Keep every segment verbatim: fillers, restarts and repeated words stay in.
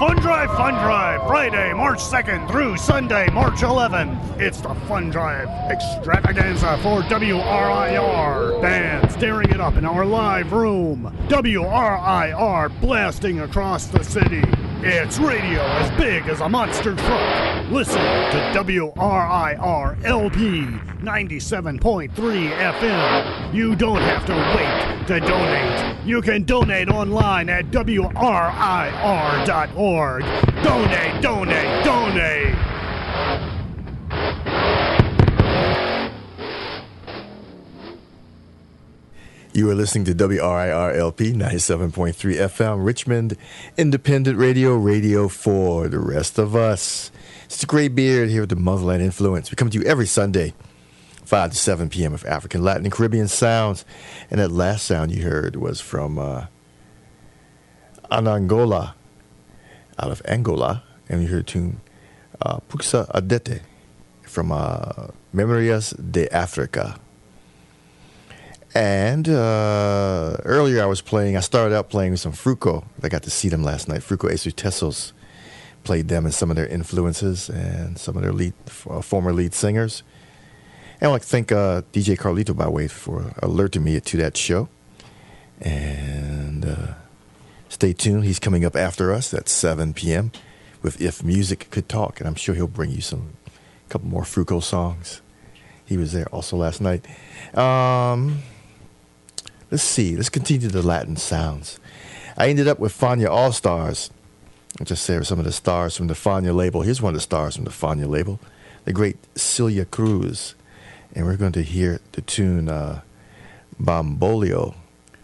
Fun Drive, Fun Drive, Friday, March second through Sunday, March eleventh. It's the Fun Drive extravaganza for W R I R. Bands tearing it up in our live room. W R I R blasting across the city. It's radio as big as a monster truck. Listen to W R I R L P ninety-seven point three F M. You don't have to wait to donate. You can donate online at W R I R dot org. Donate, donate, donate. You are listening to W R I R L P ninety-seven point three F M, Richmond Independent Radio, radio for the rest of us. It's the Gray Beard here with the Motherland Influence. We come to you every Sunday, five to seven p.m. of African, Latin, and Caribbean sounds. And that last sound you heard was from uh, Anangola, out of Angola. And we heard a tune, uh, Puxa Adete, from uh, Memorias de Africa. And uh, earlier I was playing, I started out playing with some Fruco. I got to see them last night. Fruco Esutezos played them and some of their influences and some of their lead, uh, former lead singers. And I'd like to thank uh, D J Carlito, by the way, for alerting me to that show. And uh, stay tuned. He's coming up after us at seven p.m. with If Music Could Talk. And I'm sure he'll bring you some, a couple more Fruco songs. He was there also last night. Um... Let's see. Let's continue the Latin sounds. I ended up with Fania All-Stars. I'll just say some of the stars from the Fania label. Here's one of the stars from the Fania label, the great Celia Cruz. And we're going to hear the tune uh, Bamboleo.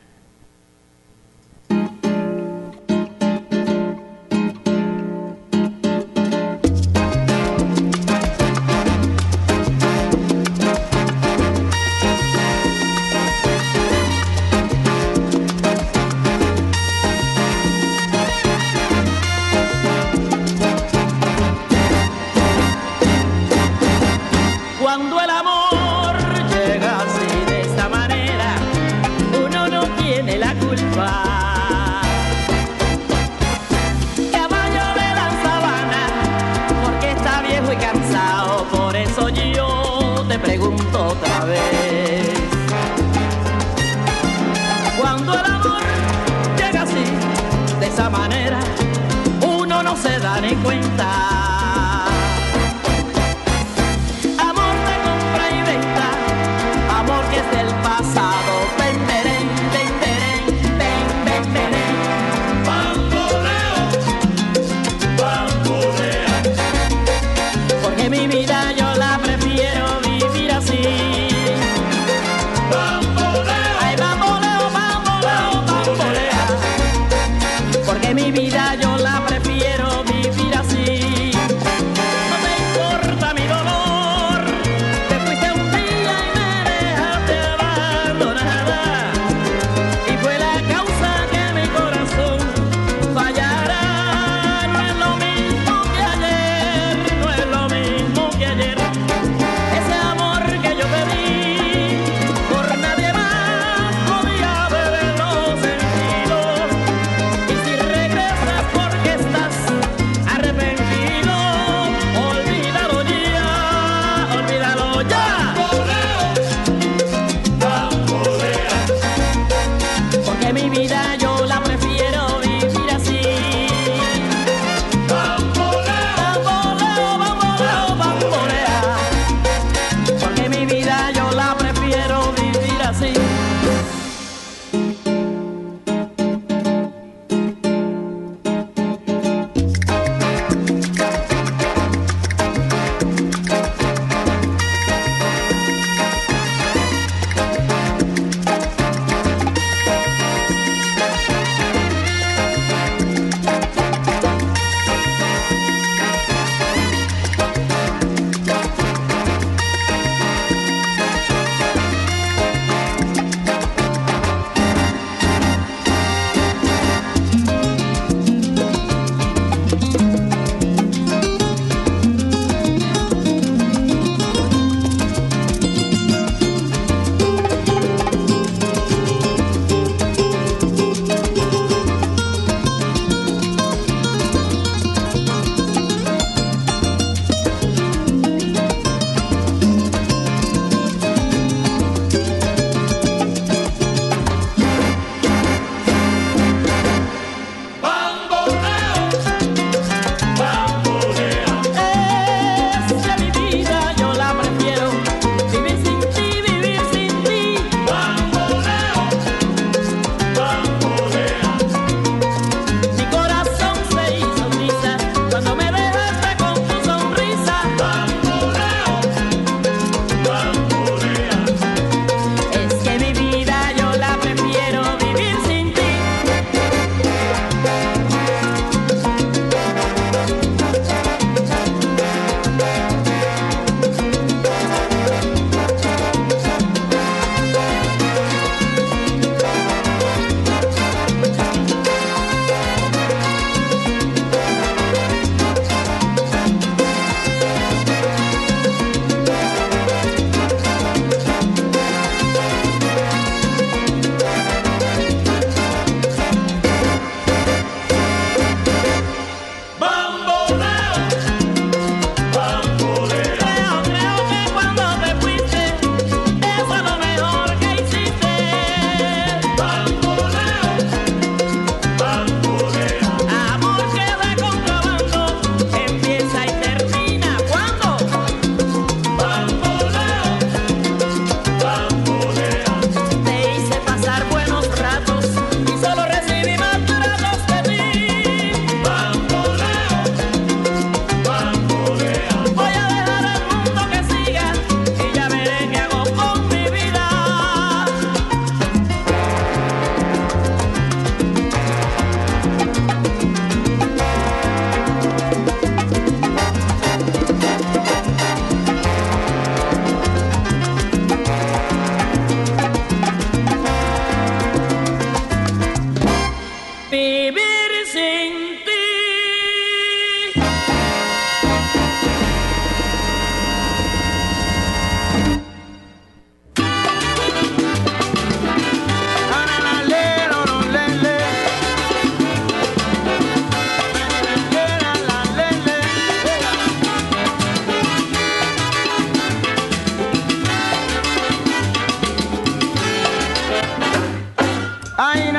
Cuando el amor llega así de esta manera, uno no tiene la culpa. Caballo de la sabana, porque está viejo y cansado, por eso yo te pregunto otra vez. Cuando el amor llega así de esa manera, uno no se da ni cuenta.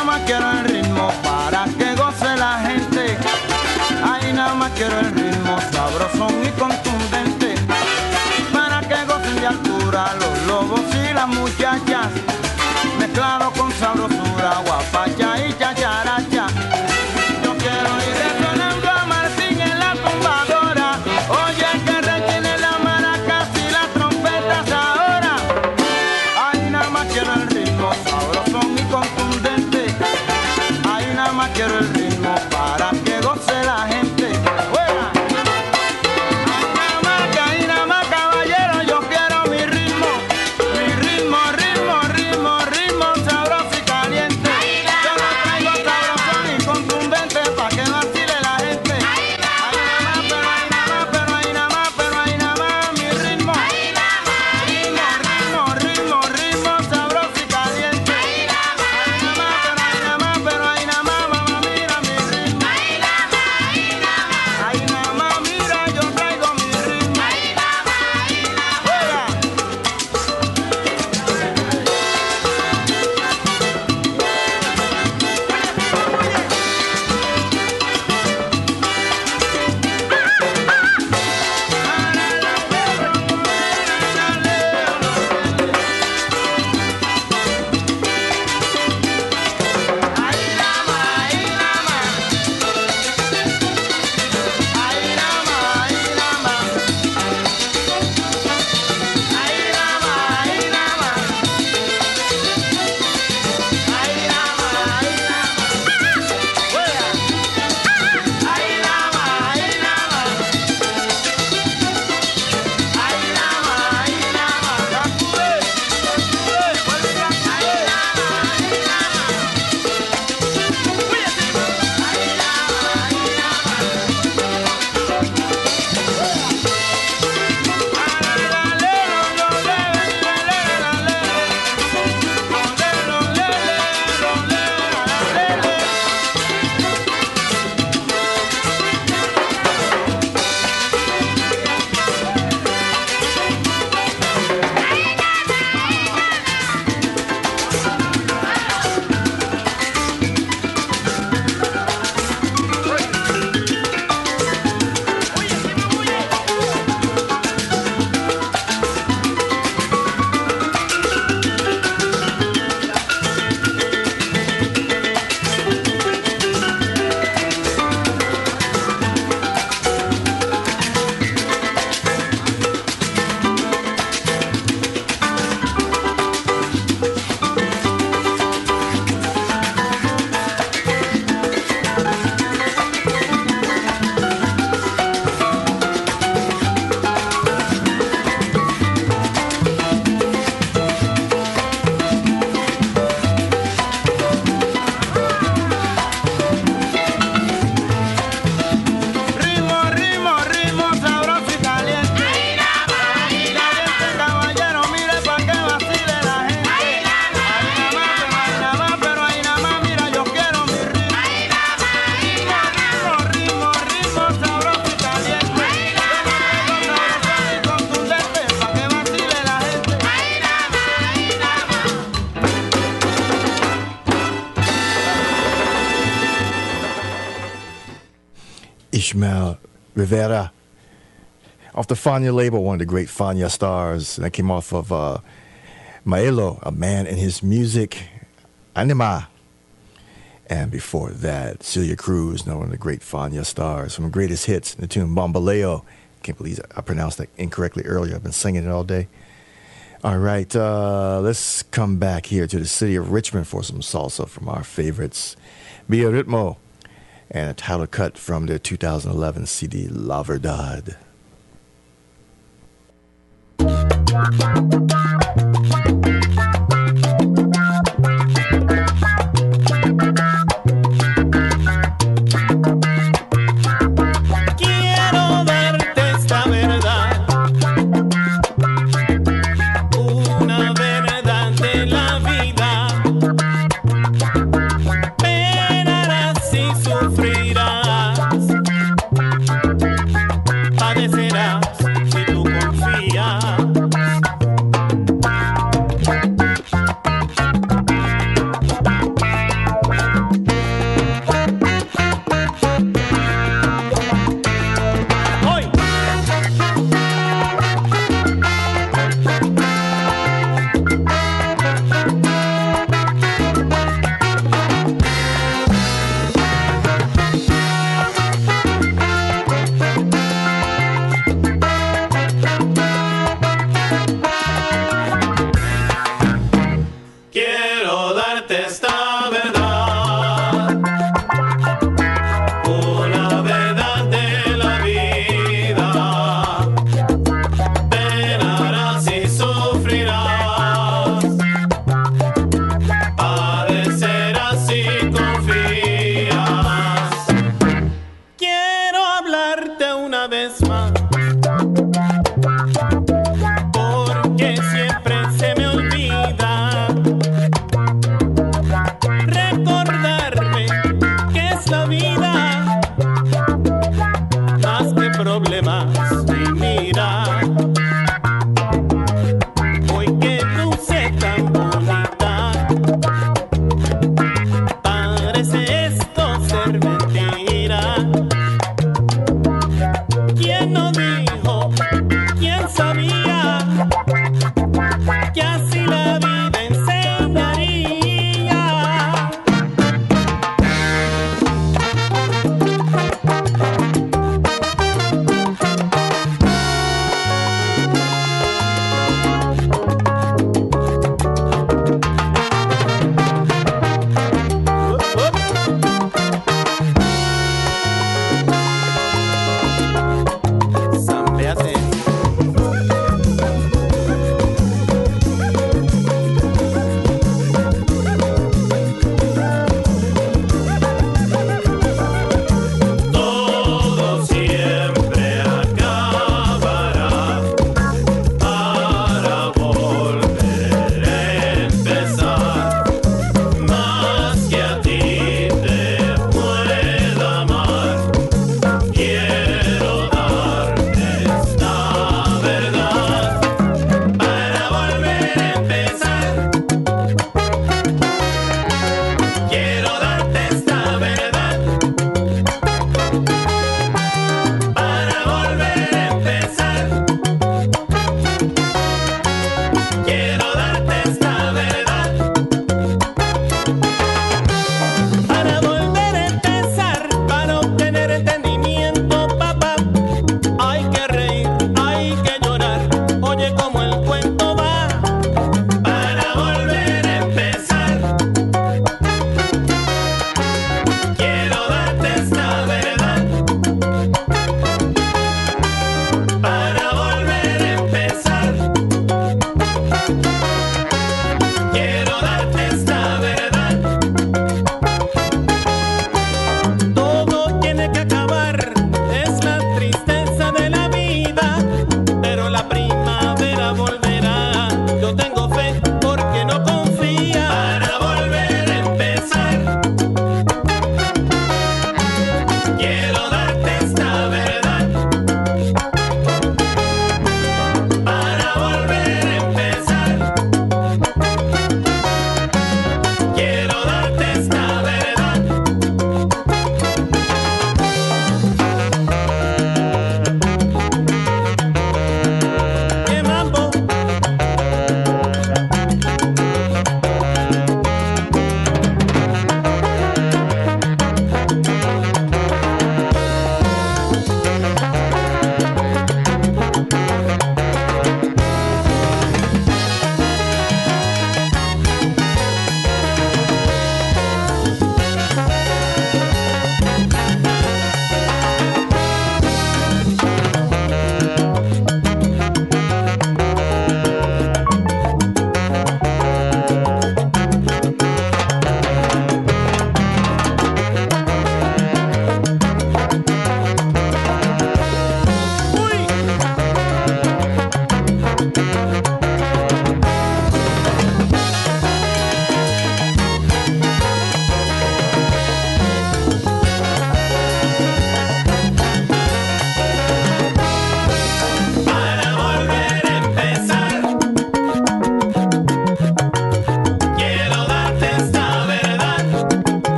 nada más quiero el ritmo para que goce la gente. Ahí nada más quiero el ritmo sabrosón y contundente para que gocen de altura los lobos y las muchachas, mezclado con sabrosura, guapacha y chacharacha. Yo quiero ir resonando a Martín en la tumbadora. Oye que retiene las maracas y las trompetas ahora. Ahí nada más quiero el ritmo sabrosón y contundente. Ahí nada más quiero el ritmo para que goce la gente. ¡Fuera! Ahí nada más, ahí nada más, caballero, yo quiero mi ritmo. Mi ritmo, ritmo, ritmo, ritmo sabroso y caliente. Yo lo traigo sabrosón y contundente para que vacile la gente. Ahí nada más, pero ahí nada más, pero ahí nada más, pero ahí nada más, mi ritmo. Ritmo, ritmo, ritmo, ritmo sabroso y caliente. Ahí nada más, pero ahí nada más, pero ahí nada más, mamá, mira mi ritmo. Ahí nada más, mira, yo traigo mi ritmo. Fuera. Ritmo, ritmo, ritmo sabroso y caliente. Caliente, caballero, mire pa' que vacile la gente. Ahí nada más, pero ahí nada más, pero ahí nada más, mira, yo quiero mi ritmo. Ritmo, ritmo, ritmo, ritmo sabroso y caliente. Yo lo traigo sabrosón y contundente pa' que vacile la gente. Ishmael Rivera off the Fania label, one of the great Fania stars. That came off of uh, Maelo, A Man and His Music, Anima. And before that, Celia Cruz, one of the great Fania stars, from the greatest hits, the tune Bombaleo. Can't believe I pronounced that incorrectly earlier. I've been singing it all day. All right, uh, let's come back here to the city of Richmond for some salsa from our favorites, Via Ritmo, and a title cut from their two thousand eleven C D, La Verdad. Quiero darte esta verdad, una verdad de la vida. Penarás y sufrirás, padecerás si tú confías.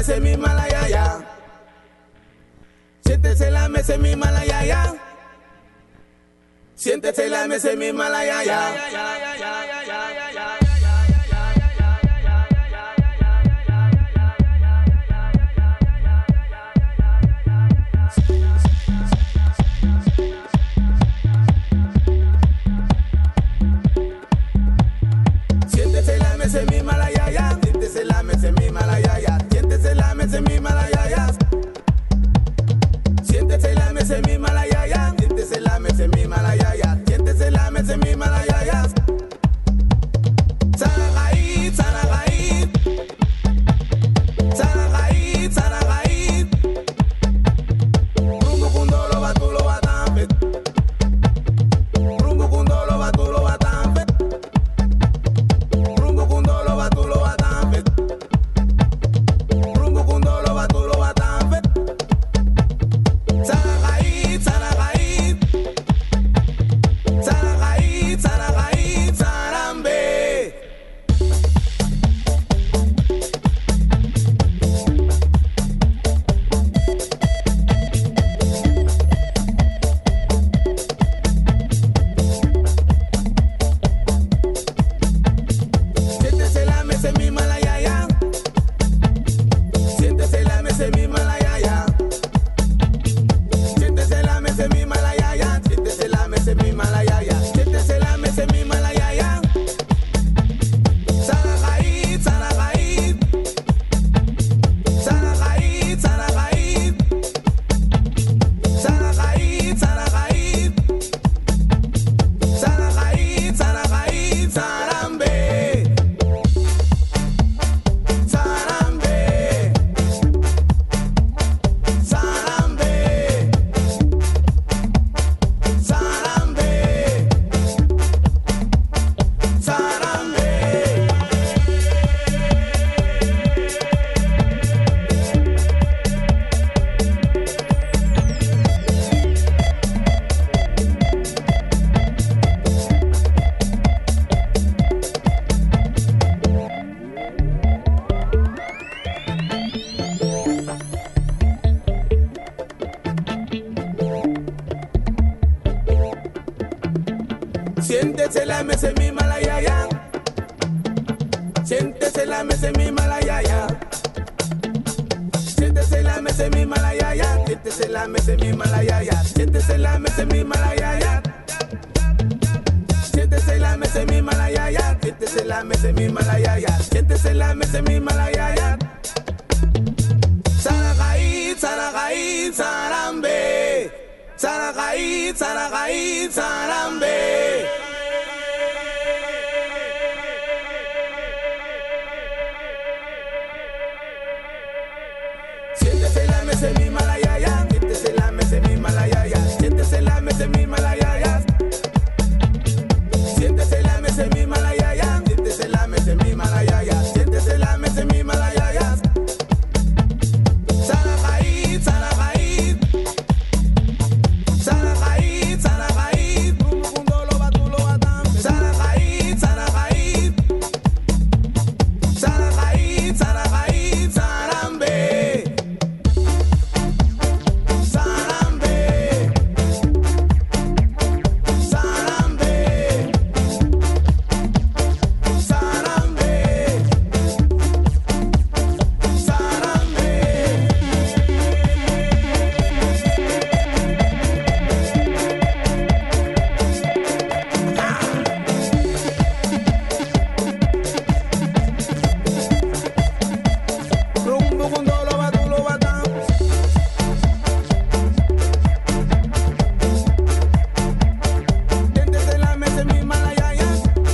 mesa mi malayaya. Siéntese la mesa mi malayaya. Siéntese la mesa mi malayaya. Siéntese la mesa mi malayaya. Siéntese la mesa mi malayaya. Siéntese la mesa mi malayaya. Siéntese la mesa mi malayaya. Siéntese la mesa mi malayaya. Siéntese la mesa mi malayaya. Saragaí, saragaí. Saragaí, saragaí. Rungu kundolo batulo batampe. Rungu kundolo batulo batampe. Rungu kundolo batulo batampe. Rungu kundolo batulo batampe. Saragaí, saragaí. Saragaí, saragaí, sarambe. Siéntese la mesa mi malayaya. Siéntese la mesa mi malayaya. Siéntese la mesa mi malayaya. Siéntese la mesa mi malayaya. Siéntese la mesa mi malayaya. Saragaí, saragaí. Saragaí, saragaí. Saragaí, saragaí. Saragaí, saragaí, sarambe. Sarambe. Sarambe. Sarambe. Sarambe. Siéntese la mesa mi malayaya. Siéntese la mesa mi malayaya. Siéntese la mesa mi malayaya. Siéntese la mesa mi malayaya. Siéntese la mesa mi malayaya. Siéntese la mesa mi malayaya. Siéntese la mesa mi malayaya. Siéntese la mesa mi malayaya. Saragaí, saragaí, sarambe. Saragaí, saragaí, sarambe. Siéntese la mesa mi malayaya. Siéntese la mesa mi malayaya. Siéntese la mesa mi malayaya. Siéntese la mesa mi malayaya. Siéntese la mesa mi malayaya. Siéntese la mesa mi malayaya. Saragaí, saragaí. Saragaí, saragaí. Kundolo batulo batampe. Saragaí, saragaí. Saragaí, saragaí, sarambe. Sarambe. Sarambe. Sarambe. Sarambe. Rumbo kundolo batulo batam. Siéntese la mesa mi malayaya.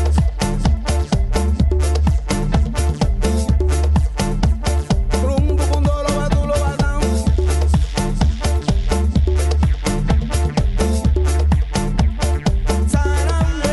Rumbo kundolo batulo batam. Sarambe.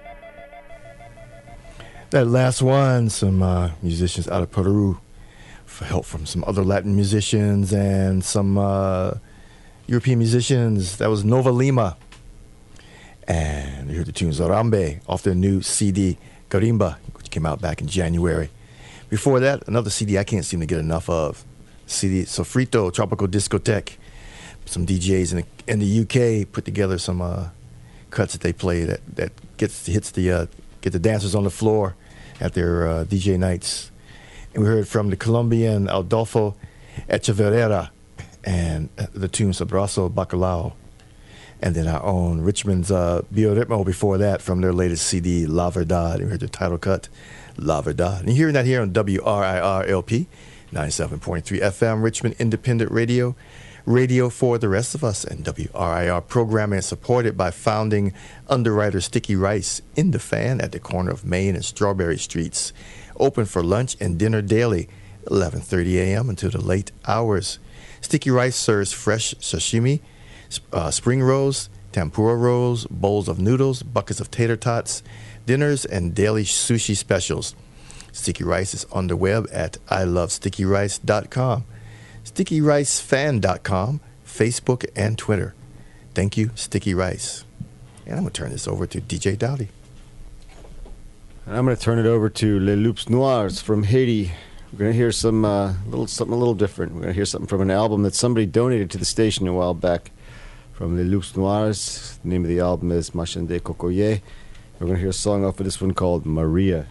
That last one, some uh, musicians out of Peru help from some other Latin musicians and some uh, European musicians. That was Nova Lima. And you heard the tune Zorambe off their new C D, Karimba, which came out back in January. Before that, another C D I can't seem to get enough of. C D Sofrito, Tropical Discotheque. Some D Js in the, in the U K put together some uh, cuts that they play that, that gets hits the uh, get the dancers on the floor at their uh, D J nights. And we heard from the Colombian Adolfo Echeverria and the tune Sabrazo Bacalao. And then our own Richmond's uh, Bioritmo before that from their latest C D, La Verdad. And we heard the title cut, La Verdad. And you're hearing that here on W R I R L P, ninety-seven point three F M, Richmond Independent Radio. Radio for the rest of us, and W R I R programming is supported by founding underwriter Sticky Rice in the Fan at the corner of Main and Strawberry Streets. Open for lunch and dinner daily, eleven thirty a.m. until the late hours. Sticky Rice serves fresh sashimi, uh, spring rolls, tempura rolls, bowls of noodles, buckets of tater tots, dinners, and daily sushi specials. Sticky Rice is on the web at I love sticky rice dot com. sticky rice fan dot com, Facebook, and Twitter. Thank you, Sticky Rice. And I'm going to turn this over to D J Dowdy. And I'm going to turn it over to Les Loups Noirs from Haiti. We're going to hear some uh, little something a little different. We're going to hear something from an album that somebody donated to the station a while back from Les Loups Noirs. The name of the album is Machende Cocoyer. We're going to hear a song off of this one called Maria.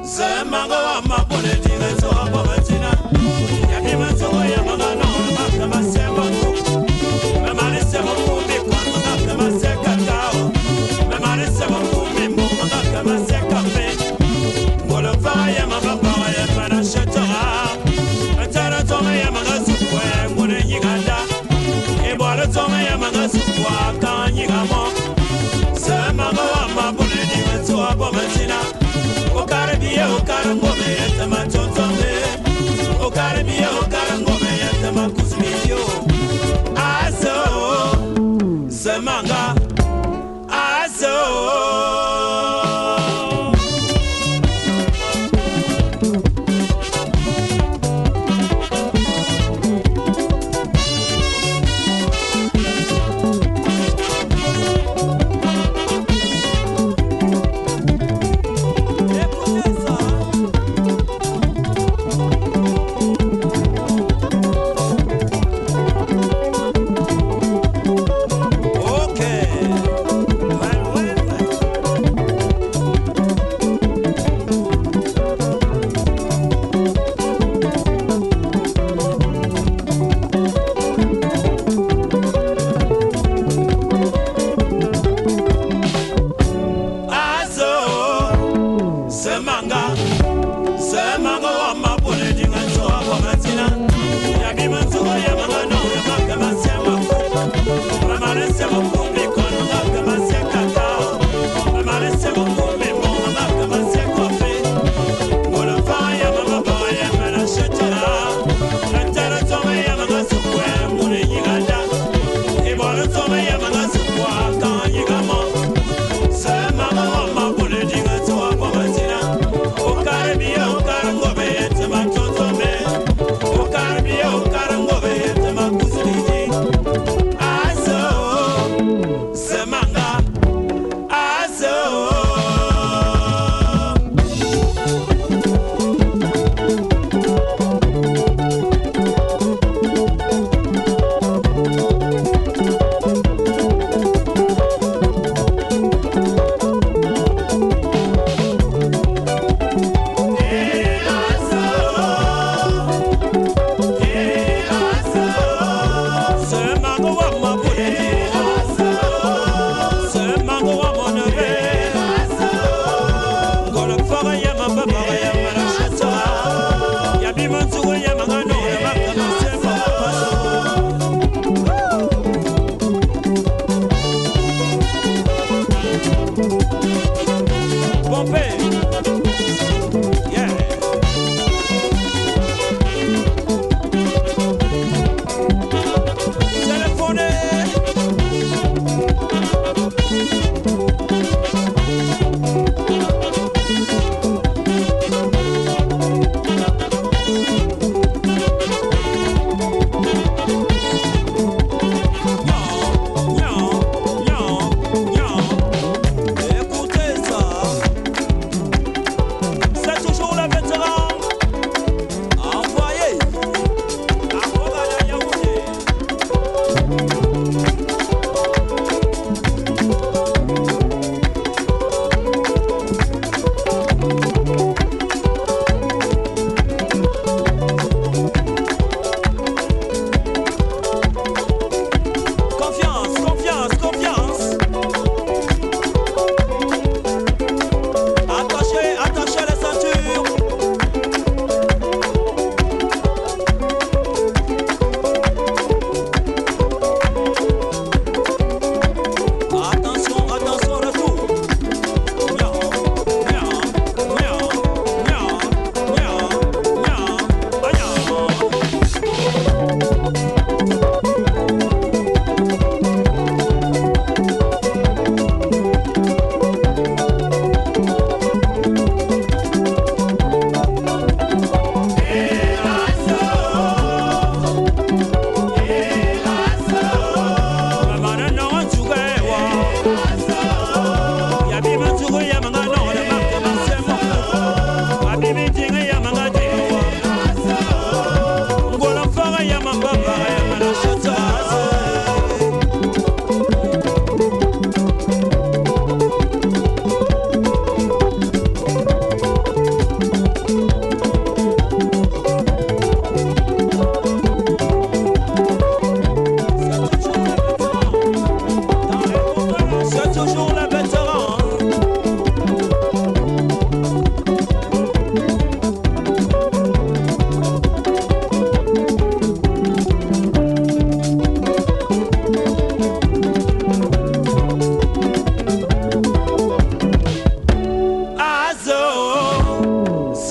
Semanga wa mabone dinga so ababatina. Yabi manzo ya mangano makama sema ku. Mamani sema ku bi kwa makama seka kao. Mamani sema ku bi mo makama seka fe. Ngolo faya mababa ya mana shetara. Atara tome ya magasu kwa ngone nyiganda. Ebora tome ya magasu kwa kanyigamo. Semanga wa mabone dinga so ababatina. Okarabia okarangome yatama tontome. Okarabia okarangome yatama kusmiyo. Aso semanga aso.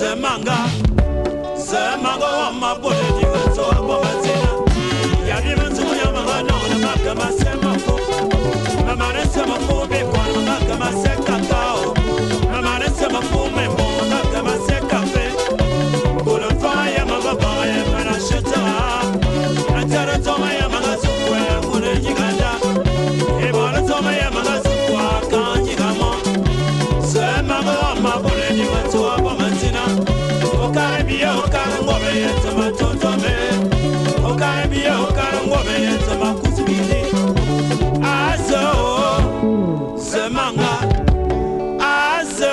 Zemanga, Zemanga, my body, so I'm going to Yadiman to Yamanga, no, the Makama Semako, Mamma Semako, Bacon, Makama Sekatao, Mamma Semako, Makama Sekafe, Put a fire, Mama Boy, and I shoot her. I tell her to my Yamanga, put a Yiganda, Ebola to my Yamanga, can't you come on? Zemanga, my body, to a woman. Okarabia, Okarangobe, Tomato Tome, Okarabia, Okarangobe, Tomakusbili, Azo, Zemanga, Azo.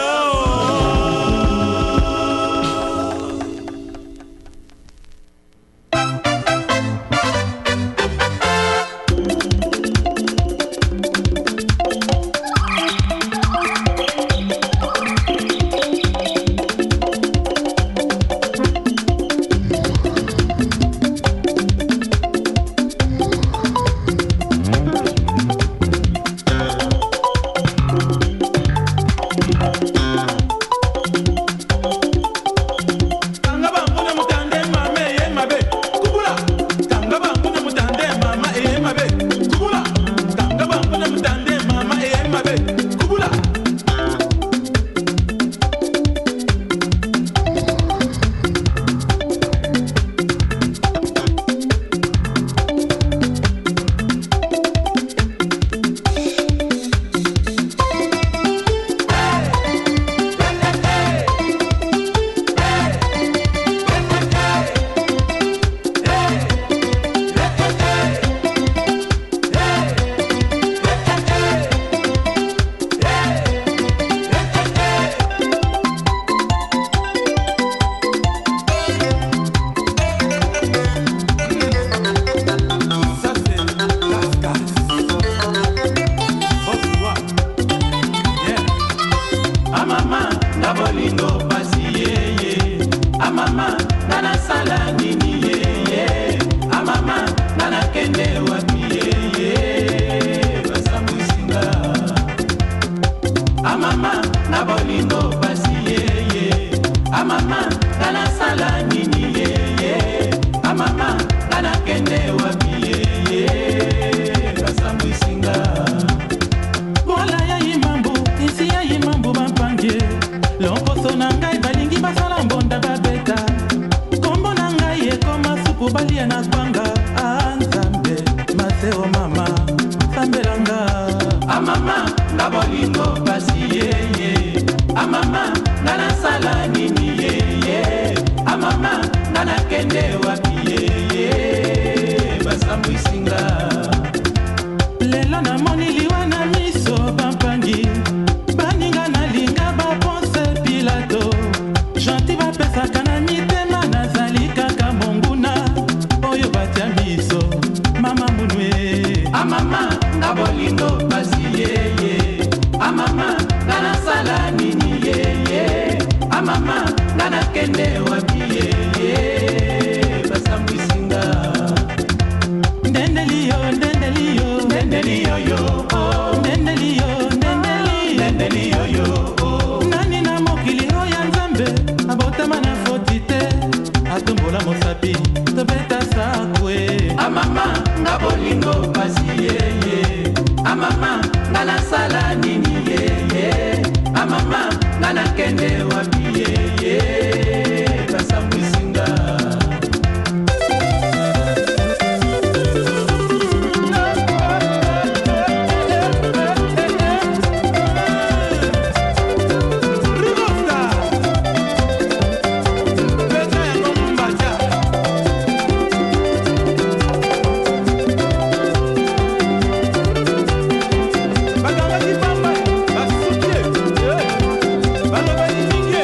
Baloba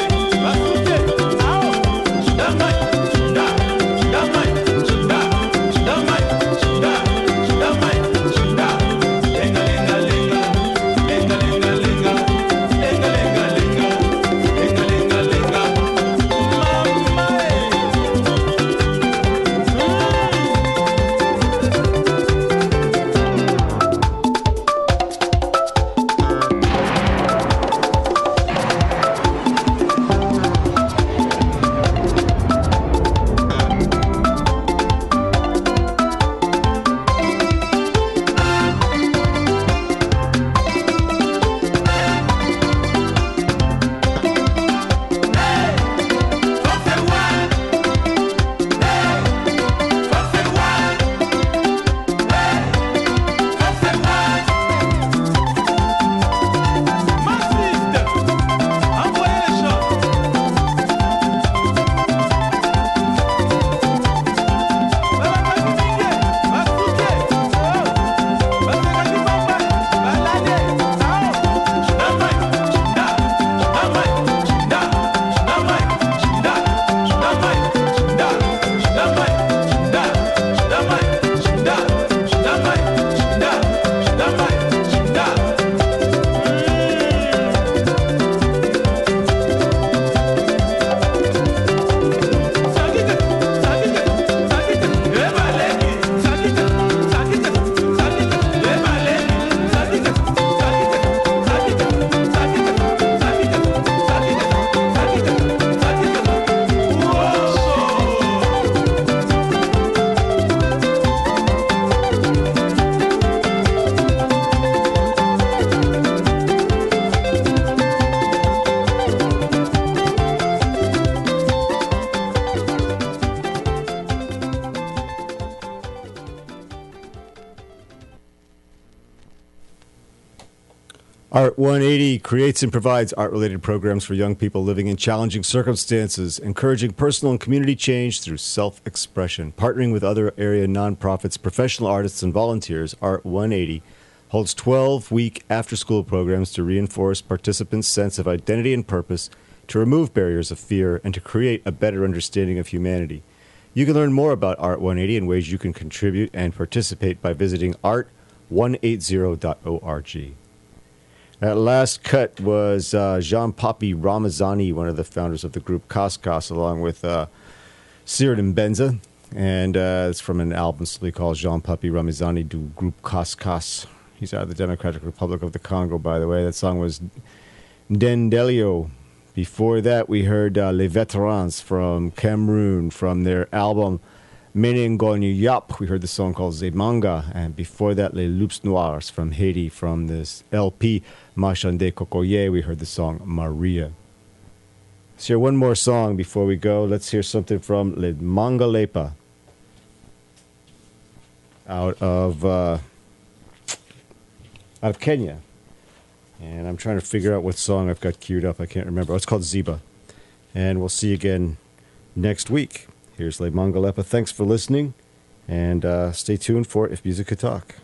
Art one eighty creates and provides art-related programs for young people living in challenging circumstances, encouraging personal and community change through self-expression. Partnering with other area nonprofits, professional artists, and volunteers, Art one eighty holds twelve-week after-school programs to reinforce participants' sense of identity and purpose, to remove barriers of fear, and to create a better understanding of humanity. You can learn more about Art one eighty and ways you can contribute and participate by visiting art one eighty dot org. That last cut was uh, Jean-Papi Ramazani, one of the founders of the group Kaskas, along with uh, Cyril Benza. And uh, it's from an album simply called Jean-Papi Ramazani du Groupe Kaskas. He's out of the Democratic Republic of the Congo, by the way. That song was Dendelio. Before that, we heard uh, Les Veterans from Cameroon, from their album Menengoni Yap. We heard the song called Zemanga. And before that, Les Loups Noirs from Haiti, from this L P Machande Kokoye. We heard the song Maria. Let's hear one more song before we go. Let's hear something from Les Mangalepa out of uh, out of Kenya. And I'm trying to figure out what song I've got queued up. I can't remember. Oh, it's called Ziba. And we'll see you again next week. Here's Les Mangalepa. Thanks for listening. And uh, stay tuned for If Music Could Talk.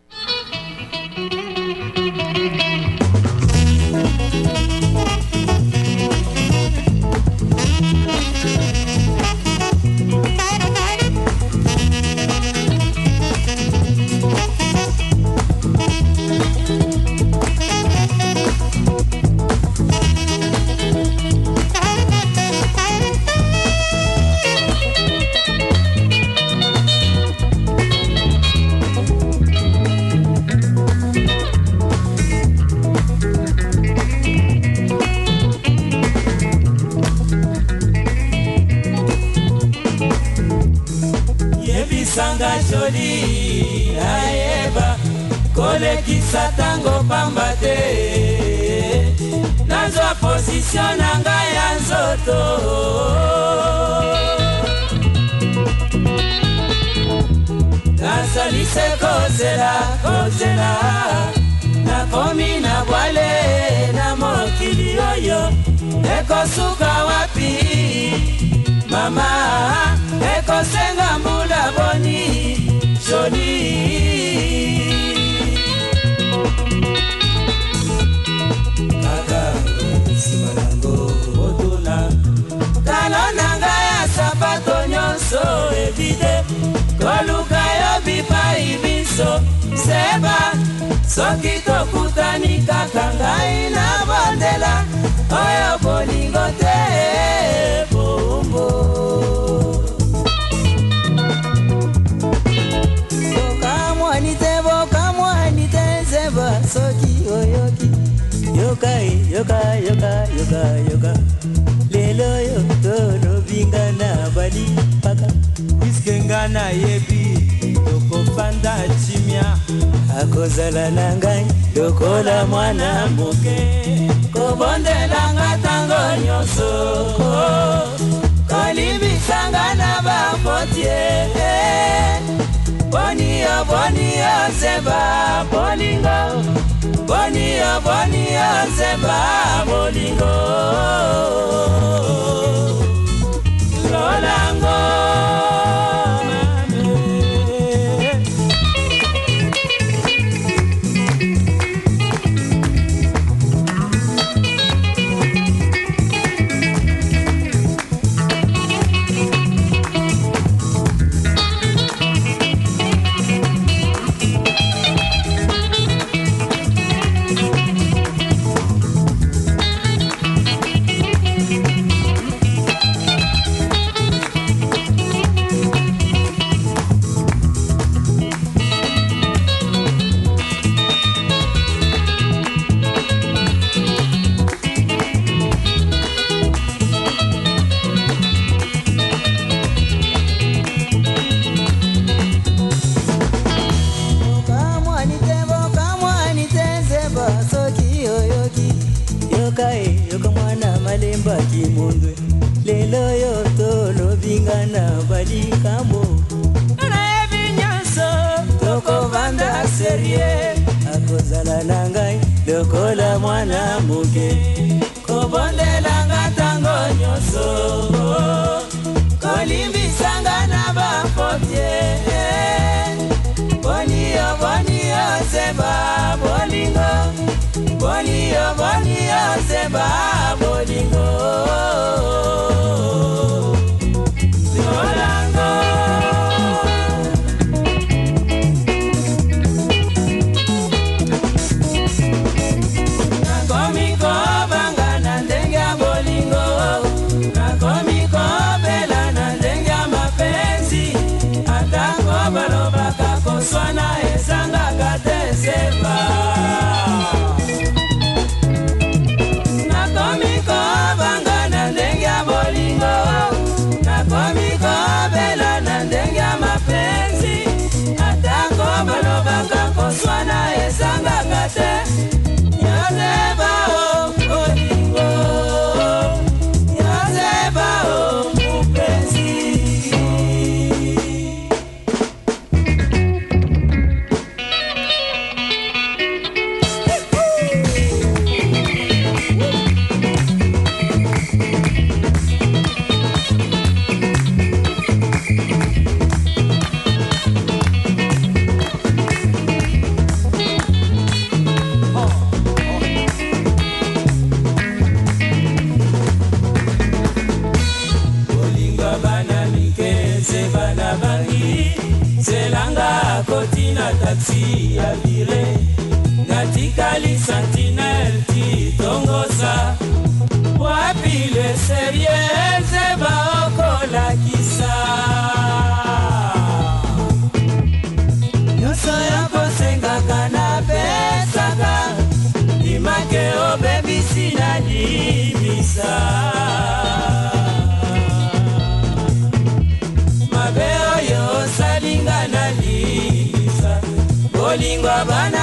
Joli ayeba kolekisa tango pamba te nazwa position na ngai ya nzoto nasalise kozela kozela nakomi na bwale na mokili oyo ekosuka wapi mama ekosenga mbula boni joli kaka simalango otula talonanga ya sapato nyonso ebide koluka yo bipai biso seba soki tokutani kaka ngai na bondela oyo bolingo te bombo soki oyoki yoka yoka yoka yoka yoka lelo yo tolo binga na bali paka iskenga na yebi tokofanda chimia akozala na ngai lokola mwana moke kobondelanga tango nyonso kolibisanga na bapotie Bonio, bonio, seba, bolingo. Bonio, bonio, seba, bolingo. Lolango. Kimundwe lelo yo tolo bingana bali kambo na ebinyaso toko vanda serie akozala nangai lokola mwana moke kobondelanga ntango nyonso kolimbisanga na bafopie bonio bonio seba bolingo bonio bonio seba bolingo Swana esanga kateseba nakomiko bangana ndenge ya bolingo nakomiko bela na ndenge ya mapenzi atako balobaka koswana esanga kate yoseba o bolingo yoseba o mupenzi. Selanga kotina taxi ya vire natikali sentinelle ti tongosa wapi le serieze baokola kisa nyonso yakosengaka na pesaka imake obebisi na limisa salinga na lisa bolingwa bana